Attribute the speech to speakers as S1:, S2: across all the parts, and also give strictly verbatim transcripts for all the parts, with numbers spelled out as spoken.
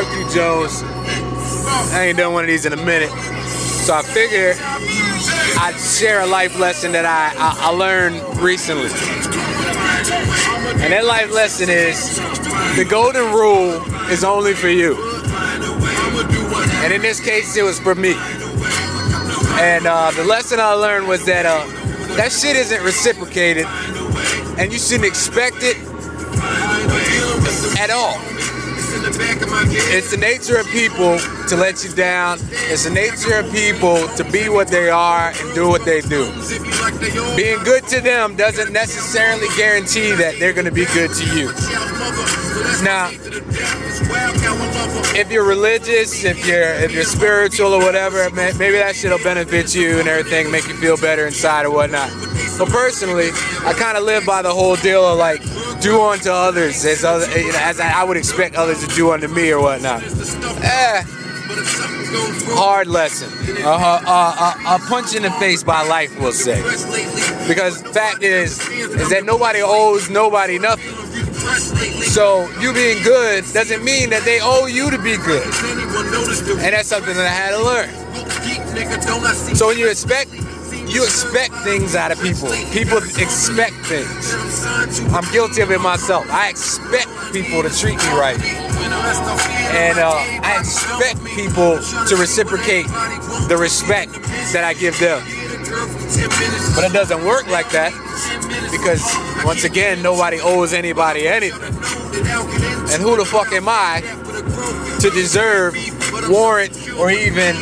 S1: Barbecue Jones. I ain't done one of these in a minute. So I figured I'd share a life lesson that I, I, I learned recently. And that life lesson is, the golden rule is only for you. And in this case, it was for me. And uh, the lesson I learned was that uh, that shit isn't reciprocated, and you shouldn't expect it at all. It's the nature of people to let you down. It's the nature of people to be what they are and do what they do. Being good to them doesn't necessarily guarantee that they're going to be good to you. Now, if you're religious, if you're if you're spiritual or whatever, maybe that shit'll benefit you and everything, make you feel better inside or whatnot. But personally, I kind of live by the whole deal of like, do unto others as other, you know, as I would expect others to do unto me or whatnot. Eh, hard lesson. Uh, uh, uh, a punch in the face by life, we'll say. Because the fact is, is that nobody owes nobody nothing. So you being good doesn't mean that they owe you to be good. And that's something that I had to learn. So when you expect, you expect things out of people. People expect things. I'm guilty of it myself. I expect people to treat me right. And uh, I expect people to reciprocate the respect that I give them. But it doesn't work like that, because once again, nobody owes anybody anything. And who the fuck am I to deserve, warrant, or even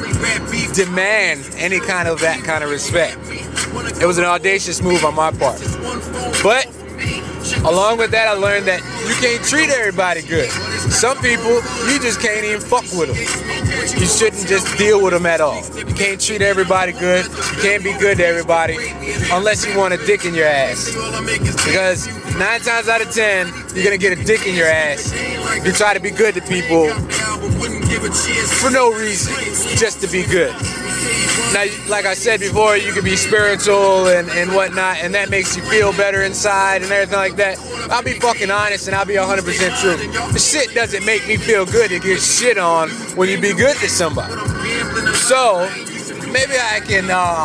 S1: demand any kind of that kind of respect? It was an audacious move on my part. But along with that, I learned that you can't treat everybody good. Some people, you just can't even fuck with them. You shouldn't just deal with them at all. You can't treat everybody good. You can't be good to everybody unless you want a dick in your ass. Because nine times out of ten, you're gonna get a dick in your ass. You try to be good to people for no reason, just to be good. Now, like I said before, you can be spiritual and, and whatnot, and that makes you feel better inside and everything like that. I'll be fucking honest and I'll be one hundred percent true. The shit doesn't make me feel good to get shit on when you be good to somebody. So, maybe I can uh,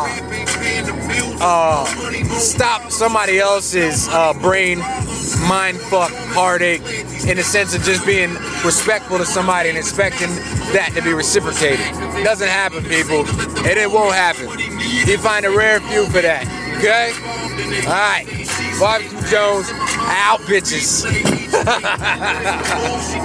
S1: uh, stop somebody else's uh, brain, mind fuck, heartache, in the sense of just being respectful to somebody and expecting that to be reciprocated. It doesn't happen, people, and it won't happen. You find a rare few for that, okay? Alright, Barbecue Jones, out bitches.